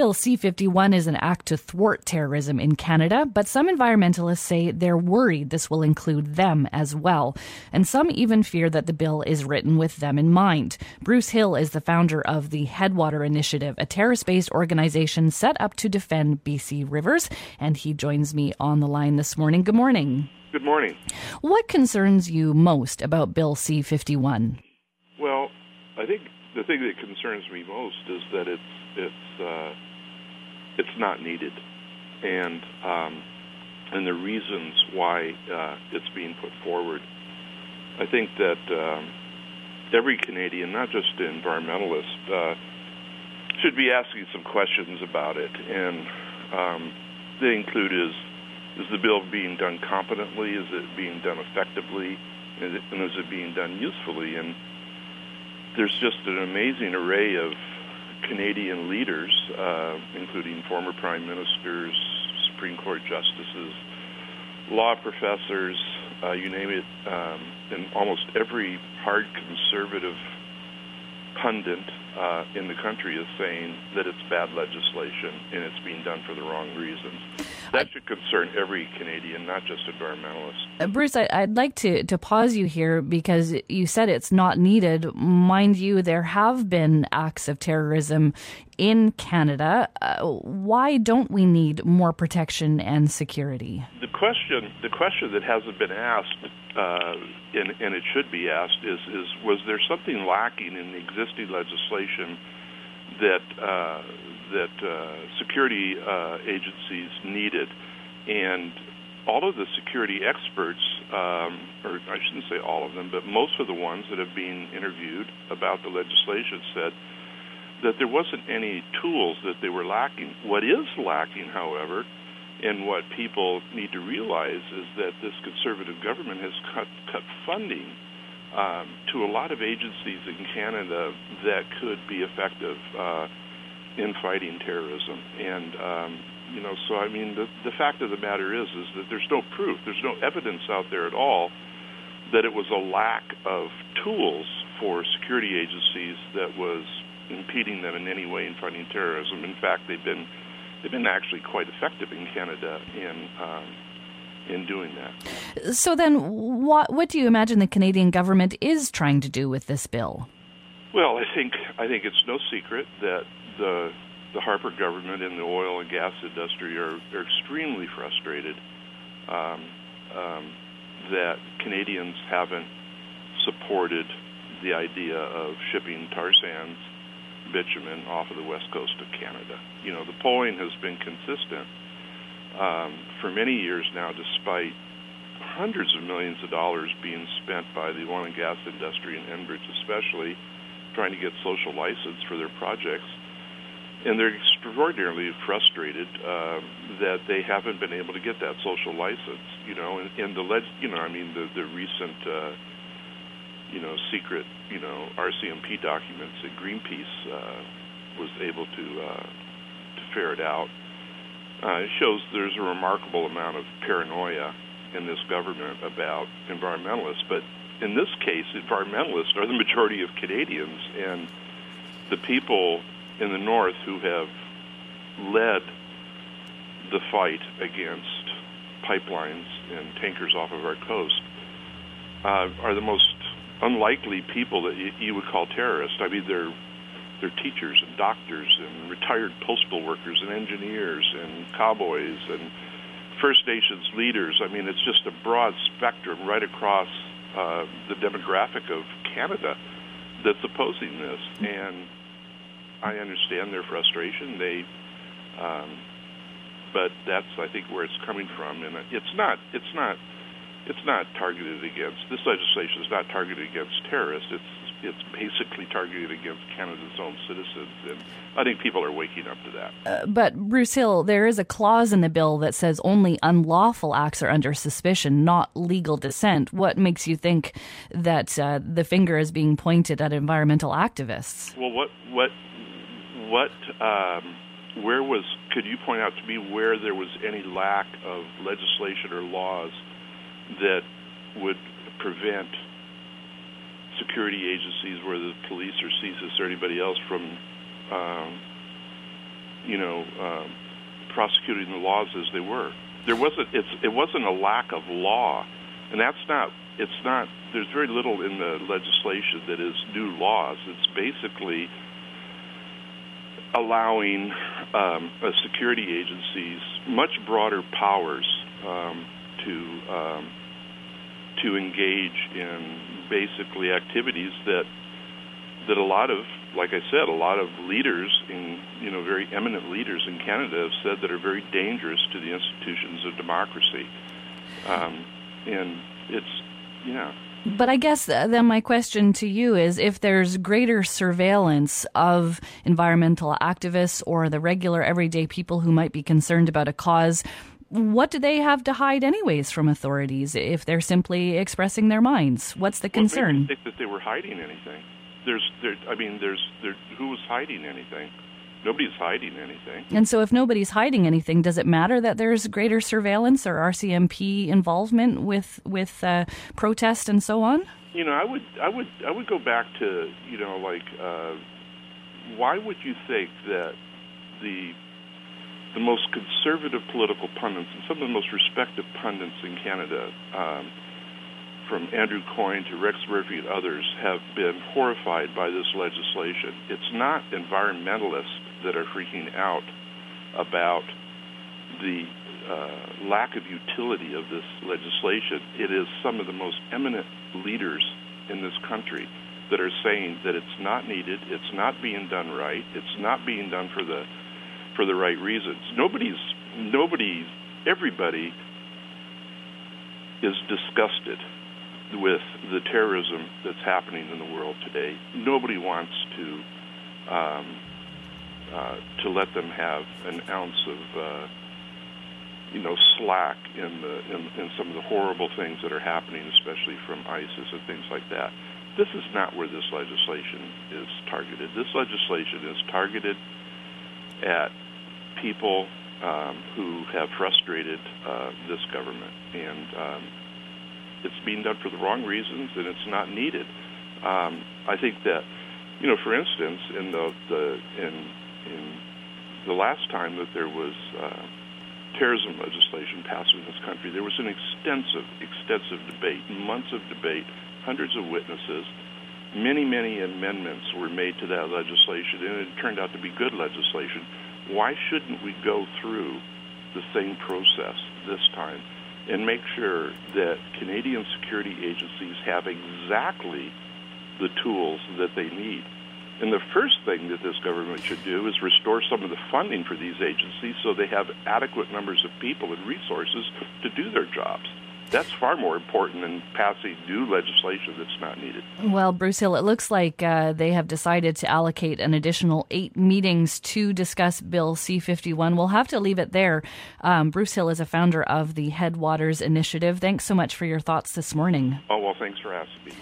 Bill C-51 is an act to thwart terrorism in Canada, but some environmentalists say they're worried this will include them as well. And some even fear that the bill is written with them in mind. Bruce Hill is the founder of the Headwater Initiative, a terrace-based organization set up to defend BC rivers, and he joins me on the line this morning. Good morning. Good morning. What concerns you most about Bill C-51? Well, I think the thing that concerns me most is that it's not needed, and the reasons why it's being put forward. I think that every Canadian, not just the environmentalist, should be asking some questions about it, and they include is the bill being done competently? Is it being done effectively? And is it being done usefully? And there's just an amazing array of Canadian leaders, including former prime ministers, Supreme Court justices, law professors, you name it, and almost every hard conservative pundit in the country is saying that it's bad legislation and it's being done for the wrong reasons. That should concern every Canadian, not just environmentalists. Bruce, I'd like to pause you here because you said it's not needed. Mind you, there have been acts of terrorism in Canada. Why don't we need more protection and security? The question that hasn't been asked, and it should be asked, is was there something lacking in the existing legislation that security agencies needed? And all of the security experts, or I shouldn't say all of them, but most of the ones that have been interviewed about the legislation said that there wasn't any tools that they were lacking. What is lacking, however, and what people need to realize is that this Conservative government has cut funding to a lot of agencies in Canada that could be effective in fighting terrorism. And, so I mean, the fact of the matter is that there's no proof, there's no evidence out there at all that it was a lack of tools for security agencies that was impeding them in any way in fighting terrorism. In fact, they've been actually quite effective in Canada in doing that. So then, what do you imagine the Canadian government is trying to do with this bill? Well, I think it's no secret that the Harper government and the oil and gas industry are extremely frustrated that Canadians haven't supported the idea of shipping tar sands, bitumen off of the west coast of Canada. The polling has been consistent for many years now, despite hundreds of millions of dollars being spent by the oil and gas industry, and Enbridge especially, trying to get social license for their projects. And they're extraordinarily frustrated that they haven't been able to get that social license. And the recent secret RCMP documents that Greenpeace was able to ferret out. It shows there's a remarkable amount of paranoia in this government about environmentalists. But in this case, environmentalists are the majority of Canadians, and the people in the North who have led the fight against pipelines and tankers off of our coast are the most unlikely people that you would call terrorists. I mean, they're teachers and doctors and retired postal workers and engineers and cowboys and First Nations leaders. I mean, it's just a broad spectrum right across the demographic of Canada that's opposing this. And I understand their frustration. But that's, I think, where it's coming from. And it's not targeted against, this legislation is not targeted against terrorists. It's basically targeted against Canada's own citizens, and I think people are waking up to that. But Bruce Hill, there is a clause in the bill that says only unlawful acts are under suspicion, not legal dissent. What makes you think that the finger is being pointed at environmental activists? Well, could you point out to me where there was any lack of legislation or laws that would prevent security agencies, where the police or CSIS or anybody else, from prosecuting the laws as they were. It wasn't a lack of law, and that's not. It's not. There's very little in the legislation that is new laws. It's basically allowing security agencies much broader powers to engage in basically activities that a lot of, like I said, a lot of leaders, very eminent leaders in Canada have said that are very dangerous to the institutions of democracy. And it's, But I guess then my question to you is, if there's greater surveillance of environmental activists or the regular everyday people who might be concerned about a cause, what do they have to hide anyways from authorities if they're simply expressing their minds? What's the concern? I didn't think that they were hiding anything. Who was hiding anything? Nobody's hiding anything. And so if nobody's hiding anything, does it matter that there's greater surveillance or RCMP involvement with protest and so on? I would go back to, why would you think that the most conservative political pundits and some of the most respected pundits in Canada, from Andrew Coyne to Rex Murphy and others, have been horrified by this legislation? It's not environmentalists that are freaking out about the lack of utility of this legislation. It is some of the most eminent leaders in this country that are saying that it's not needed, it's not being done right, it's not being done for the right reasons. Everybody is disgusted with the terrorism that's happening in the world today. Nobody wants to let them have an ounce of slack in some of the horrible things that are happening, especially from ISIS and things like that. This is not where this legislation is targeted. This legislation is targeted at people who have frustrated this government, and it's being done for the wrong reasons, and it's not needed. I think that, for instance, in the last time that there was terrorism legislation passed in this country, there was an extensive debate, months of debate, hundreds of witnesses. Many amendments were made to that legislation, and it turned out to be good legislation. Why shouldn't we go through the same process this time and make sure that Canadian security agencies have exactly the tools that they need? And the first thing that this government should do is restore some of the funding for these agencies so they have adequate numbers of people and resources to do their jobs. That's far more important than passing new legislation that's not needed. Well, Bruce Hill, it looks like they have decided to allocate an additional 8 meetings to discuss Bill C-51. We'll have to leave it there. Bruce Hill is a founder of the Headwaters Initiative. Thanks so much for your thoughts this morning. Oh, well, thanks for asking me.